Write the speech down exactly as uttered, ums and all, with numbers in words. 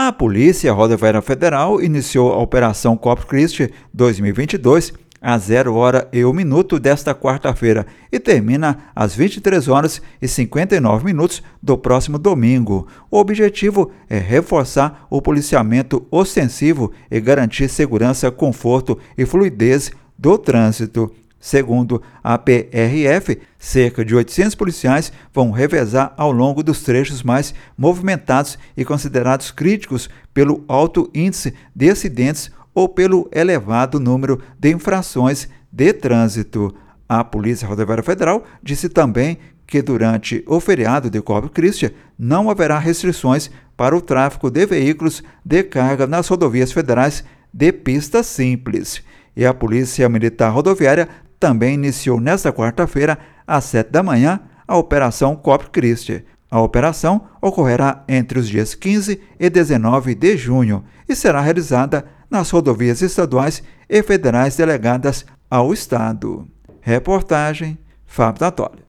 A Polícia Rodoviária Federal iniciou a Operação Corpus Christi dois mil e vinte e dois às zero hora e um minuto desta quarta-feira e termina às vinte e três horas e cinquenta e nove minutos do próximo domingo. O objetivo é reforçar o policiamento ostensivo e garantir segurança, conforto e fluidez do trânsito. Segundo a P R F, cerca de oitocentos policiais vão revezar ao longo dos trechos mais movimentados e considerados críticos pelo alto índice de acidentes ou pelo elevado número de infrações de trânsito. A Polícia Rodoviária Federal disse também que durante o feriado de Corpus Christi não haverá restrições para o tráfego de veículos de carga nas rodovias federais de pista simples. E a Polícia Militar Rodoviária também iniciou nesta quarta-feira, às sete da manhã, a Operação Corpus Christi. A operação ocorrerá entre os dias quinze e dezenove de junho e será realizada nas rodovias estaduais e federais delegadas ao Estado. Reportagem Fábio Tattoli.